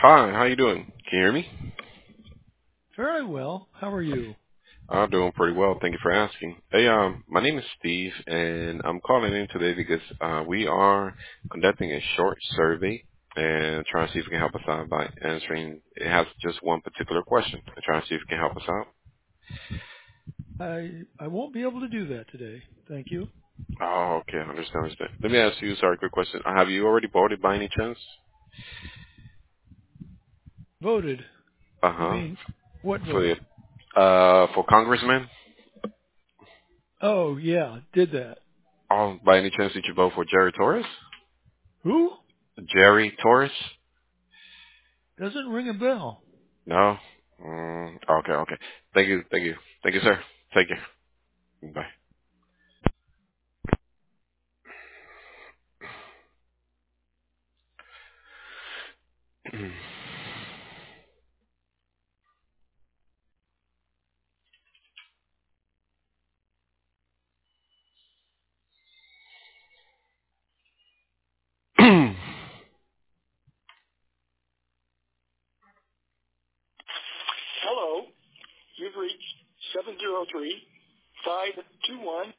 Hi, how you doing? Can you hear me? Very well. How are you? I'm doing pretty well. Thank you for asking. Hey, my name is Steve, and I'm calling in today because we are conducting a short survey and trying to see if you can help us out by answering. It has just one particular question. I'm trying to see if you can help us out. I won't be able to do that today. Thank you. Oh, okay, I understand. Let me ask you, sorry, quick question. Have you already voted by any chance? Voted. Uh You huh. mean what For the voted? for congressman? Oh yeah, did that. Oh, by any chance did you vote for Jerry Torres? Who? Jerry Torres? Doesn't ring a bell. No? Okay. Thank you, sir. Take care. Bye. Hello. You've reached 703-521.